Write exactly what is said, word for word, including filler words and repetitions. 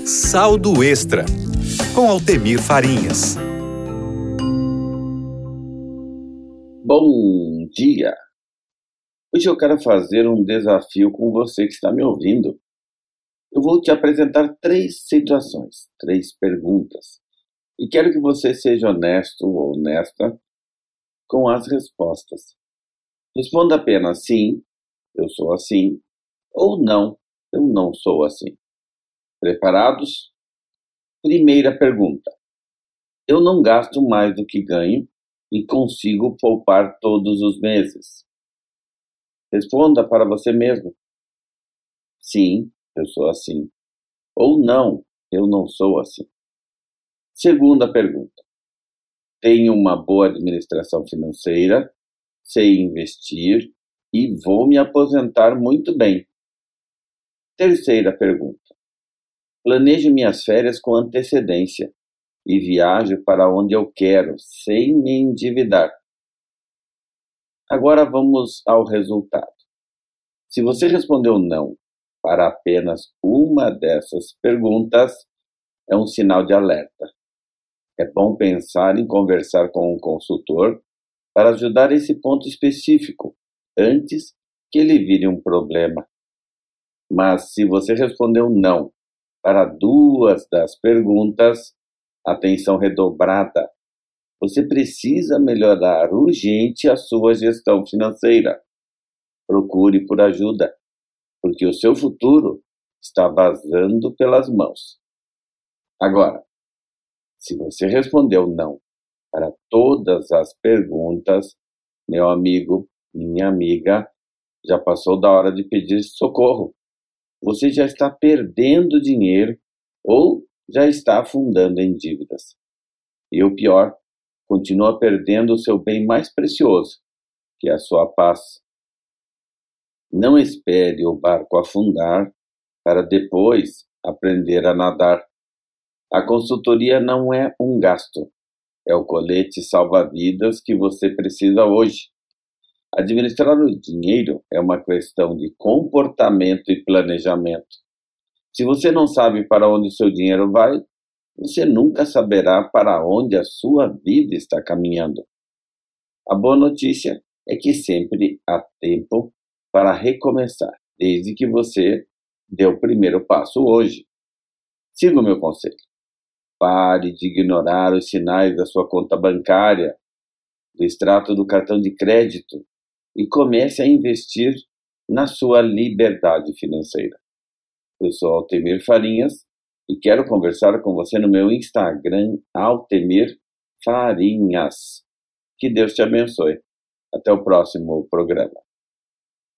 Saldo Extra, com Altemir Farinhas. Bom dia! Hoje eu quero fazer um desafio com você que está me ouvindo. Eu vou te apresentar três situações, três perguntas. E quero que você seja honesto ou honesta com as respostas. Responda apenas sim, eu sou assim, ou não, eu não sou assim. Preparados? Primeira pergunta. Eu não gasto mais do que ganho e consigo poupar todos os meses. Responda para você mesmo. Sim, eu sou assim. Ou não, eu não sou assim. Segunda pergunta. Tenho uma boa administração financeira, sei investir e vou me aposentar muito bem. Terceira pergunta. Planejo minhas férias com antecedência e viajo para onde eu quero, sem me endividar. Agora vamos ao resultado. Se você respondeu não para apenas uma dessas perguntas, é um sinal de alerta. É bom pensar em conversar com um consultor para ajudar esse ponto específico, antes que ele vire um problema. Mas se você respondeu não para duas das perguntas, atenção redobrada. Você precisa melhorar urgente a sua gestão financeira. Procure por ajuda, porque o seu futuro está vazando pelas mãos. Agora, se você respondeu não para todas as perguntas, meu amigo, minha amiga, já passou da hora de pedir socorro. Você já está perdendo dinheiro ou já está afundando em dívidas. E o pior, continua perdendo o seu bem mais precioso, que é a sua paz. Não espere o barco afundar para depois aprender a nadar. A consultoria não é um gasto, é o colete salva-vidas que você precisa hoje. Administrar o dinheiro é uma questão de comportamento e planejamento. Se você não sabe para onde o seu dinheiro vai, você nunca saberá para onde a sua vida está caminhando. A boa notícia é que sempre há tempo para recomeçar, desde que você dê o primeiro passo hoje. Siga o meu conselho. Pare de ignorar os sinais da sua conta bancária, do extrato do cartão de crédito e comece a investir na sua liberdade financeira. Eu sou Altemir Farinhas e quero conversar com você no meu Instagram, Altemir Farinhas. Que Deus te abençoe. Até o próximo programa.